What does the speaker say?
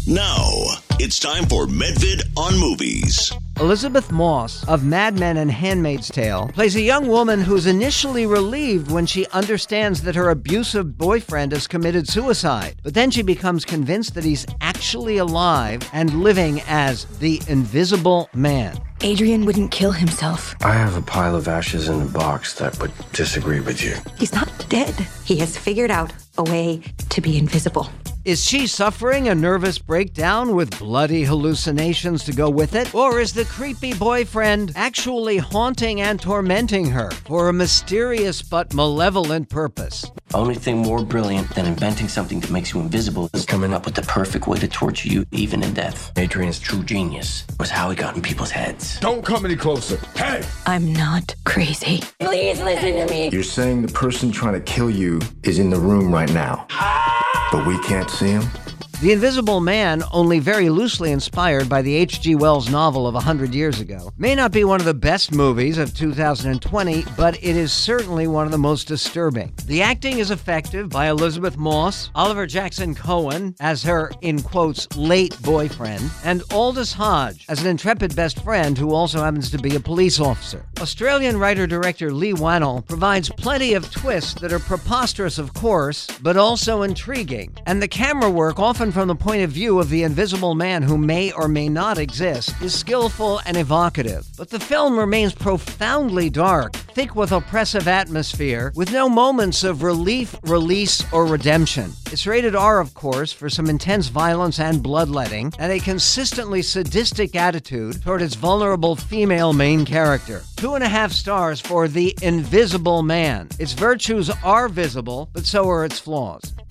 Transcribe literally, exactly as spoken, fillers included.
Now, it's time for Medvid on Movies. Elizabeth Moss of Mad Men and Handmaid's Tale plays a young woman who's initially relieved when she understands that her abusive boyfriend has committed suicide. But then she becomes convinced that he's actually alive and living as the Invisible Man. Adrian wouldn't kill himself. I have a pile of ashes in a box that would disagree with you. He's not dead. He has figured out a way to be invisible. Is she suffering a nervous breakdown with bloody hallucinations to go with it? Or is the creepy boyfriend actually haunting and tormenting her for a mysterious but malevolent purpose? Only thing more brilliant than inventing something that makes you invisible is coming up with the perfect way to torture you, even in death. Adrian's true genius was how he got in people's heads. Don't come any closer. Hey! I'm not crazy. Please listen to me. You're saying the person trying to kill you is in the room right now, but we can't see him? The Invisible Man, only very loosely inspired by the H G Wells novel of one hundred years ago, may not be one of the best movies of two thousand twenty, but it is certainly one of the most disturbing. The acting is effective by Elizabeth Moss, Oliver Jackson Cohen as her, in quotes, late boyfriend, and Aldous Hodge as an intrepid best friend who also happens to be a police officer. Australian writer-director Lee Wannell provides plenty of twists that are preposterous, of course, but also intriguing, and the camera work, often from the point of view of the Invisible Man who may or may not exist, is skillful and evocative. But the film remains profoundly dark, thick with oppressive atmosphere, with no moments of relief, release, or redemption. It's rated R, of course, for some intense violence and bloodletting, and a consistently sadistic attitude toward its vulnerable female main character. Two and a half stars for The Invisible Man. Its virtues are visible, but so are its flaws.